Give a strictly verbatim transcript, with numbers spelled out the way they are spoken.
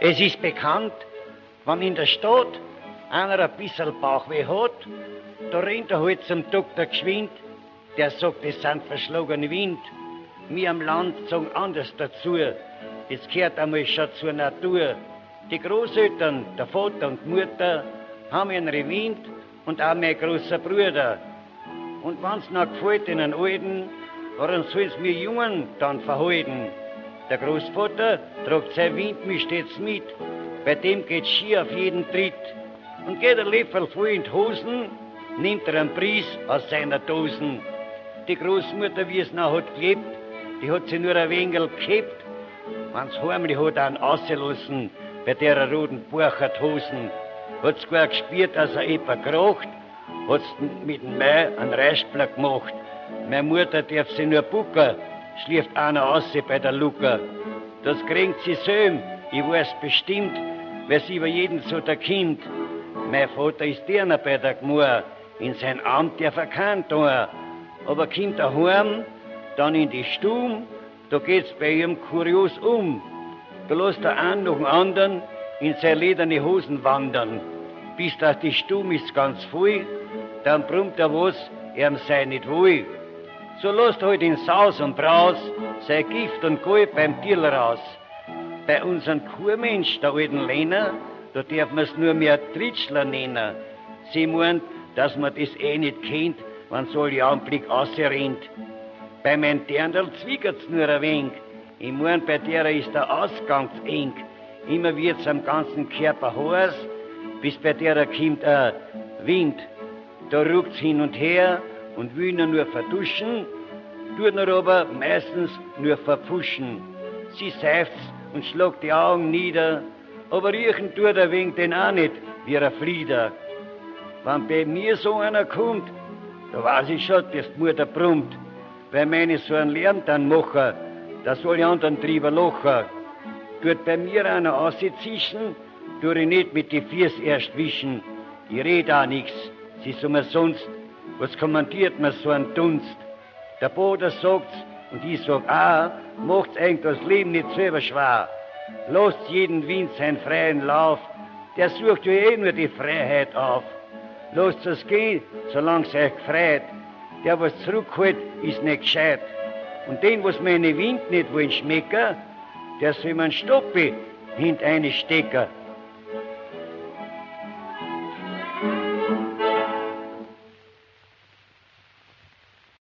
Es ist bekannt, wenn in der Stadt einer ein bisschen Bauchweh hat, da rennt er halt zum Doktor geschwind, der sagt, es sind verschlagene Wind. Wir am Land sagen anders dazu, das gehört einmal schon zur Natur. Die Großeltern, der Vater und die Mutter, haben ihre Wind und auch mein großer Bruder. Und wenn's noch gefällt in den Alten, warum soll's mir Jungen dann verhalten? Der Großvater tragt sein Windmisch stets mit, bei dem geht's schier auf jeden Tritt. Und geht ein Löffel voll in die Hosen, nimmt er einen Pries aus seiner Dosen. Die Großmutter, wie es noch hat gelebt, die hat sie nur ein wenig gehabt, wenn's heimlich hat einen ausgelassen, bei der roten Burcherthosen. Hat's gar gespürt, dass er etwa kracht, hat's mit dem Mai einen Reisblatt gemacht. Meine Mutter darf sie nur bucken, schläft einer aus bei der Luca. Das kränkt sie selber, ich weiß bestimmt, weil sie über jeden so der Kind. Mein Vater ist derner bei der Gmor, in sein Amt der verkannt da. Aber kommt er heim, dann in die Stube, da geht's bei ihm kurios um. Da lässt er einen nach dem anderen in seine lederne Hosen wandern. Bis dass die Stube ist ganz voll, dann brummt er was, er sei nicht wohl. So lässt er halt in Saus und Braus sein Gift und Gold beim Tier raus. Bei unseren Kurmensch, der alten Lena, da darf man's nur mehr Tritschler nennen. Sie meint, dass man das eh nicht kennt, wenn so ein Augenblick ausrennt. Bei meinem Dirndl zwickert's nur ein wenig. Ich mein, bei der ist der Ausgang zu eng. Immer wird's am ganzen Körper heiß, bis bei der kommt ein Wind. Da ruckt's hin und her und will ihn nur verduschen, tut er aber meistens nur verpfuschen. Sie seufzt und schlägt die Augen nieder, aber riechen tut er wegen den auch nicht, wie ein Flieder. Wenn bei mir so einer kommt, da weiß ich schon, dass die Mutter brummt, weil meine so einen Lärm dann machen, da soll die anderen drüber lachen. Tut bei mir einer auszischen, tut ich nicht mit die Füße erst wischen. Ich red auch nix, sie so mir sonst, was kommandiert mir so ein Dunst? Der Bruder sagt's und ich sag auch, macht's eigentlich das Leben nicht selber schwer. Lasst jeden Wind seinen freien Lauf, der sucht ja eh nur die Freiheit auf. Lasst es gehen, solang's euch gefreut. Der, was zurückhält, ist nicht gescheit. Und den, was meine Wind nicht wollen schmecken, der soll man stoppen, hint eine stecken.